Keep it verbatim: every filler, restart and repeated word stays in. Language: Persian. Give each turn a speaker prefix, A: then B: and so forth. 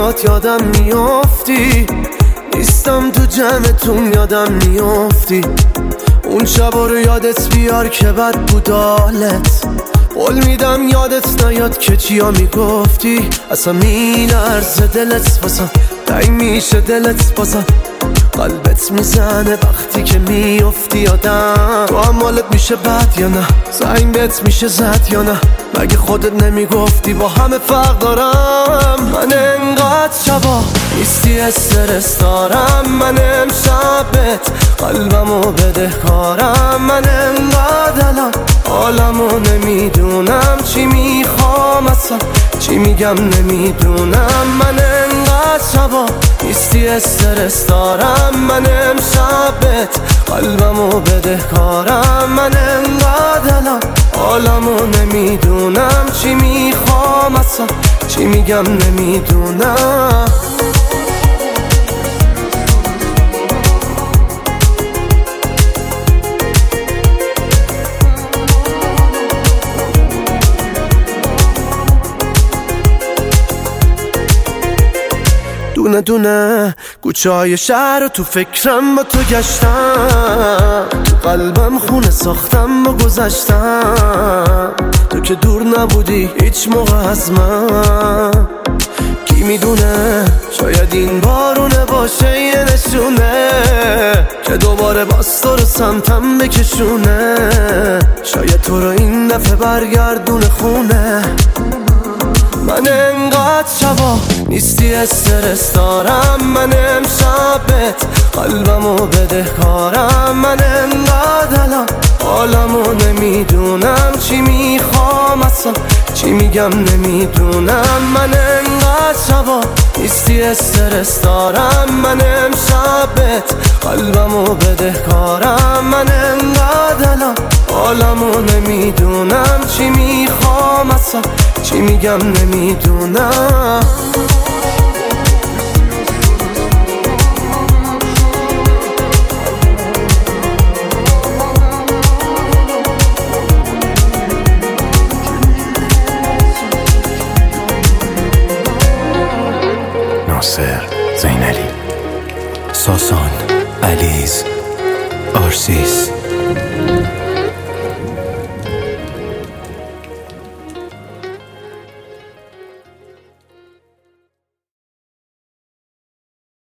A: برات یادم میافتی، نیستم تو جمعتون یادم میافتی. اون شبا رو یادت بیار که بد بود حالت، قول میدم یادت نیاد که چیا میگفتی. اصلا میلرزه دلت واسم، تنگ میشه دلت بازم، قلبت میزنه وقتی که میافتی یادم. تو هم حالت میشه بد یا نه؟ زنگ بهت میشه زد یا نه؟ مگه خودت نمیگفتی با همه فرق دارم؟ من انقدر شبا نیستی استرس دارم، من امشبت قلبمو بدهکارم. من انقدر الان حالمو نمیدونم، چی میخوام اصلا چی میگم نمیدونم. من انقدر شبا نیستی استرس دارم، من امشبت قلبمو بدهکارم. من انقدر الان حالمو نمیدونم، چی میخوام اصلا چی میگم نمیدونم. دونه دونه کوچه های شهر رو تو فکرم با تو گشتم، تو قلبم خونه ساختم با گذشتم. تو که دور نبودی هیچ موقع از من، کی میدونه شاید این بارونه باشه یه نشونه که دوباره باز تو رو سمتم بکشونه. شاید تو رو این دفعه برگردونه خونه. من انقدر شبا نیستی استرس دارم، من امشبت قلبمو بدهکارم. من انقدر الان حالمو نمیدونم، چی میخوام اصلا چی میگم نمیدونم. من انقدر شبا نیستی استرس دارم، من امشبت قلبمو بدهکارم. من انقدر الان حالمو نمیدونم، چی میخوام اصلا چی میگم نمیدونم.
B: ناصر زینلی، ساسان، علیز، آرسیس